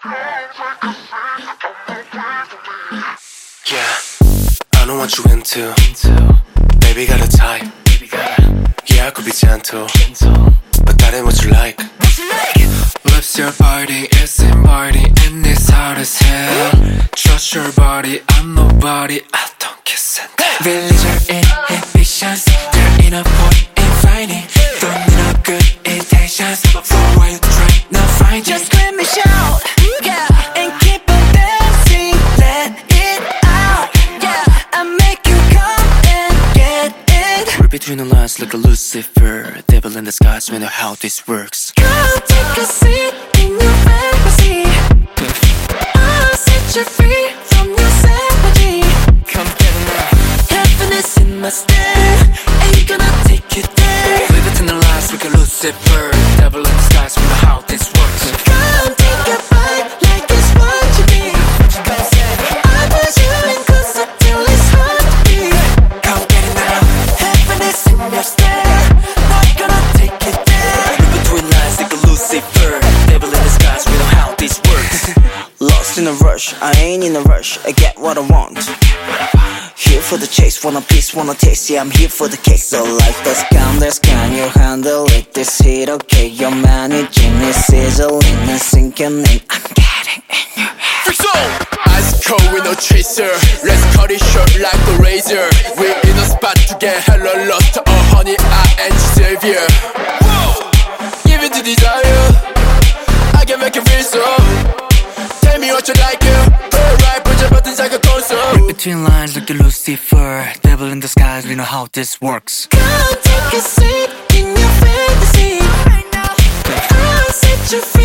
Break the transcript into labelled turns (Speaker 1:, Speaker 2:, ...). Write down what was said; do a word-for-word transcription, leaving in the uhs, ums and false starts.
Speaker 1: Yeah, I know what you into. Baby got a type. Yeah, I could be gentle, but that ain't what you like. Lips your body, it's inviting, and it's hard as hell. Trust your body, I'm nobody, I don't kiss and tell.
Speaker 2: Release your inhibitions, there ain't no point in fighting. Don't need no good intentions, for why you try not find it.
Speaker 3: Just let me shout, yeah, and keep on dancing, let it out, yeah. I make you come and get it.
Speaker 2: Read between the lines like a Lucifer, devil in the skies, we know how this works.
Speaker 3: Come take a seat in your fantasy, I'll set you free from your savagery.
Speaker 2: Come get it now.
Speaker 3: Happiness in my stare, ain't gonna take you there.
Speaker 2: Read between the lines like a Lucifer, devil in the skies, we know how this works.
Speaker 3: Come take a bite like it's what you need. I put you in closer till it's hard to breathe.
Speaker 2: Come get it now.
Speaker 3: Happiness in your stare, not gonna take you there.
Speaker 2: Read between lines like a Lucifer, devil in the skies, we know how this works.
Speaker 4: Lost in a rush, I ain't in a rush, I get what I want. Here for the chase, want a piece, want a taste, yeah I'm here for the cake. So life that's countless, can you handle it? This heat, okay, you're managing it, sizzling and sinking in. I'm getting in your head.
Speaker 1: Freak zone! Ice cold with no chaser. Let's cut it short like a razor. We're in a spot to get hella lost. Oh honey, I ain't your savior. Whoa! Give it to desire, I can make you feel so. Tell me what you like, yeah. Alright, push your buttons like a console.
Speaker 2: Read between lines like the Lucifer, devil in the skies, we know how this works.
Speaker 3: Come take a seat in your fantasy, I'll set you free